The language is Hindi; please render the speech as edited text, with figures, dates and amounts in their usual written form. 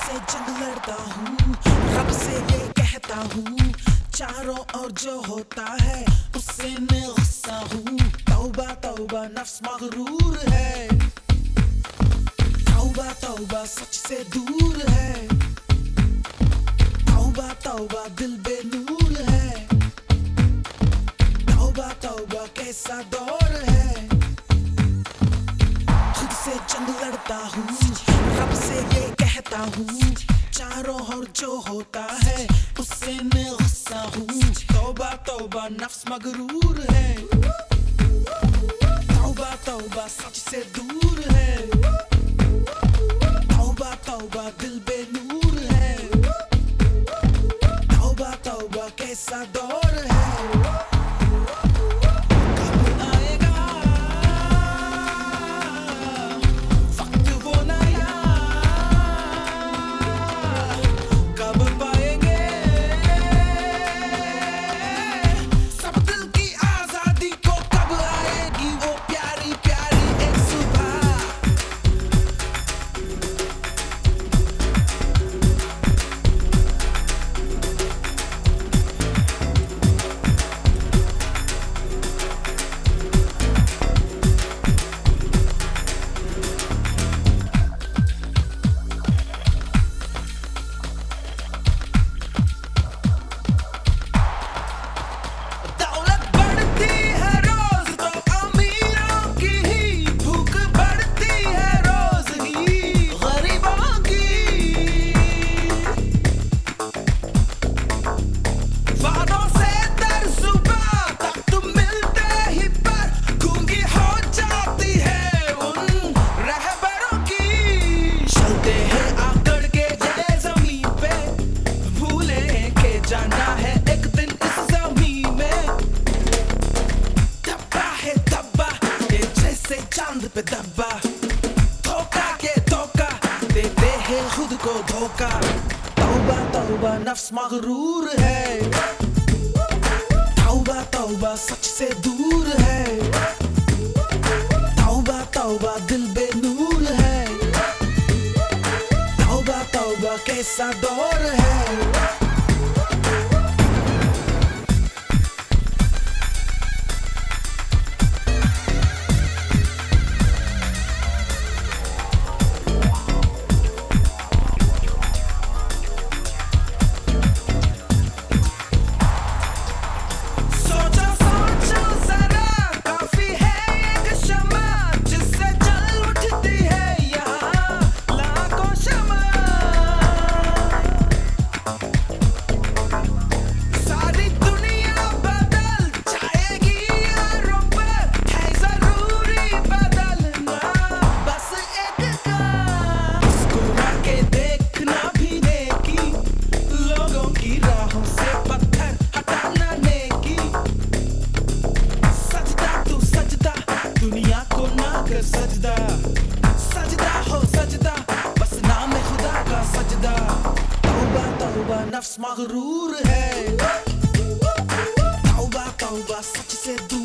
से जंग लड़ता हूँ, रब से ये कहता हूँ, चारों ओर जो होता है उससे मैं गुस्सा हूँ। तौबा तौबा नफ्स मगरूर है, तौबा तौबा सच से दूर है, तौबा तौबा दिल बेनूर है, तौबा तौबा कैसा दौर है। खुद से जंग लड़ता हूँ, रब से ये कहता हूँ, चारों ओर जो होता है उससे मैं गुस्सा हूँ। तौबा तौबा नफ्स मगरूर है, तौबा तौबा सच से दूर है, तौबा तौबा दिल बेनूर है, तौबा तौबा कैसा दौर है। चांद पे दब्बा धोखा के धोखा देते हैं खुद को धोखा। तौबा तौबा नफ्स मगरूर है, तौबा तौबा सच से दूर है, तौबा तौबा दिल बेनूर है, तौबा तौबा कैसा दौर है। सजदा सजदा हो सजदा, बस नाम है खुदा का सजदा। तौबा तौबा नफ्स मगरूर है, तौबा तौबा सच से दूर